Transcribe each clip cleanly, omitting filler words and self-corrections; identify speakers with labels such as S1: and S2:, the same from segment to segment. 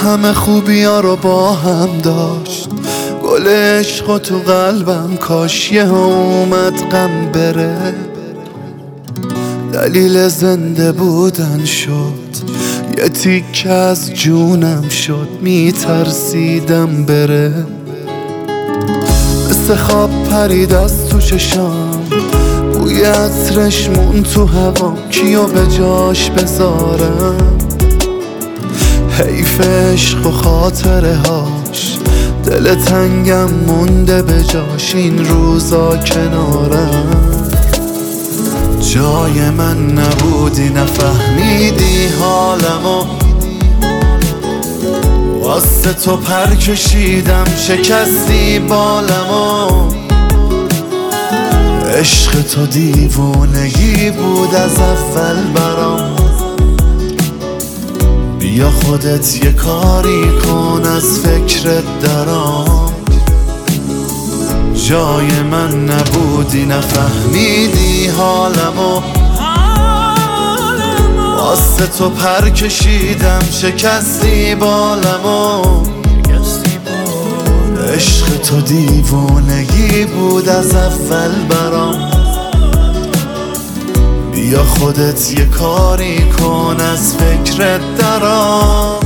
S1: همه خوبیا رو با هم داشت، گل عشق تو قلبم کاش یه اومد غم بره. دلیل زنده بودن شد، یه تیکه از جونم شد، میترسیدم بره. مثل خواب پرید از تو چشام، بوی عطرش مون تو هوا، کیو به جاش بذارم؟ حیف عشق و خاطره هاش، دل تنگم مونده به جاش، این روزا کنارم. جای من نبودی نفهمیدی حالمو، واسه تو پر کشیدم شکستی بالمو. عشق تو دیوونگی بود از اول برام، بیا خودت یه کاری کن از فکرت درام. جای من نبودی نفهمیدی حالمو، واسه تو پر کشیدم شکستی بالمو. عشق تو دیوونگی بود از اول برام، بیا خودت یه کاری کن از فکرت درام.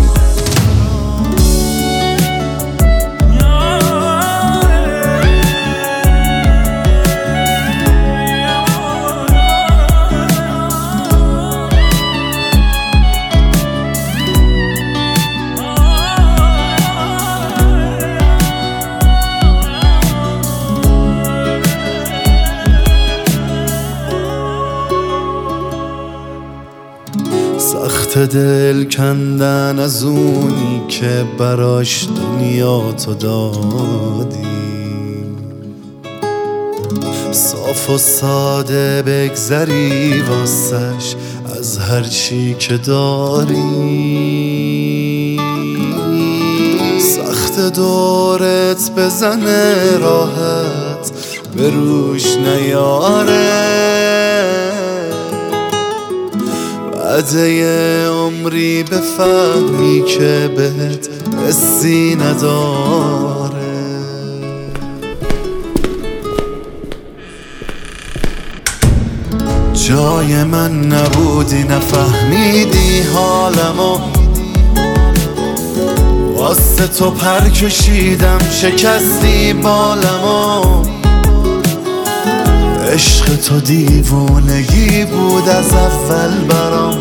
S1: سخت دل کندن از اونی که براش دنیا تو دادی، صاف و ساده بگذری واسش از هر چی که داری. سخت دورت بزنه راحت به روش نیاره، بعد عمری بفهمی که بهت حسی نداره. جای من نبودی نفهمیدی حالمو، واسه تو پر کشیدم شکستی بالمو. عشق تو دیوونگی بود از اول برام،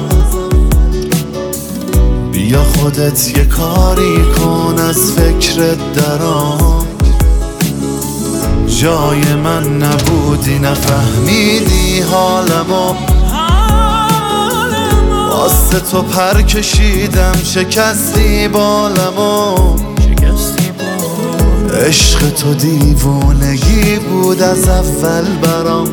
S1: بیا خودت یه کاری کن از فکرت درام. جای من نبودی نفهمیدی حالمو، واسه تو پر کشیدم شکستی بالمو. عشق تو دیوونگی بود از اول برام،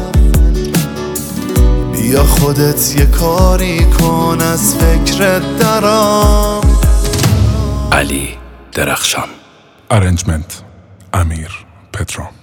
S1: بیا خودت یه کاری کن از فکرت درام.
S2: علی درخشان.
S3: Arrangement امیر پترو.